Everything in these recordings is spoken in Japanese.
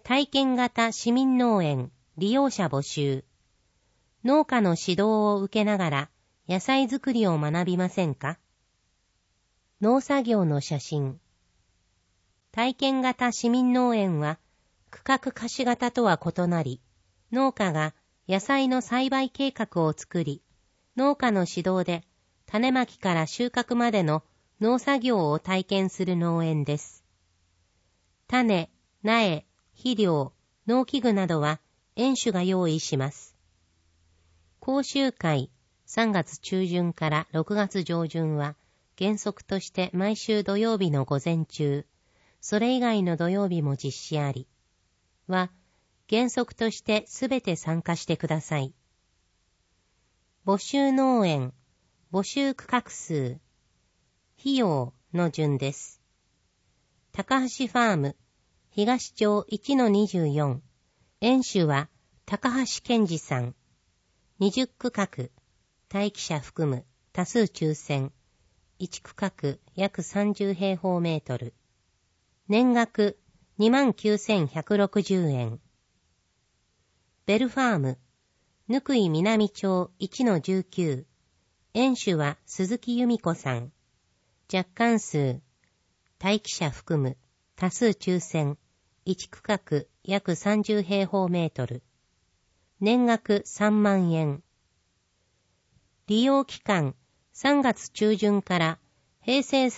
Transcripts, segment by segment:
体験型市民農園利用者募集。農家の指導を受けながら野菜作りを学びませんか？農作業の写真。体験型市民農園は区画貸し型とは異なり、農家が野菜の栽培計画を作り、農家の指導で種まきから収穫までの農作業を体験する農園です。種、苗、肥料、農機具などは園主が用意します。講習会3月中旬から6月上旬は原則として毎週土曜日の午前中、それ以外の土曜日も実施あり、は原則としてすべて参加してください。募集農園、募集区画数、費用の順です。高橋ファーム、東町 1-24、園主は高橋健二さん。20区画、待機者含む多数抽選、1区画約30平方メートル。年額29,160円。ベルファーム、ぬ井南町 1-19、園主は鈴木由美子さん。若干数、待機者含む多数抽選、1区画約30平方メートル。年額3万円。利用期間3月中旬から平成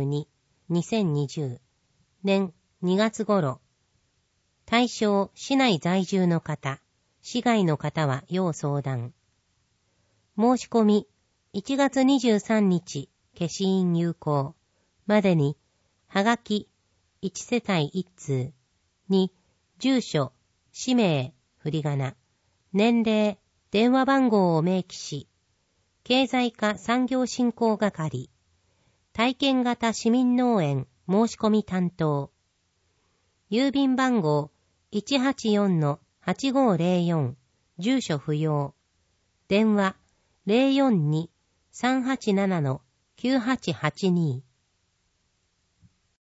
32、2020年2月頃。対象市内在住の方、市外の方は要相談。申し込み1月23日消印有効までに、はがき1世帯1通に住所、氏名、振り仮名、年齢、電話番号を明記し、経済課産業振興係、体験型市民農園申し込み担当、郵便番号 184-8504、住所不要、電話 042-387-9882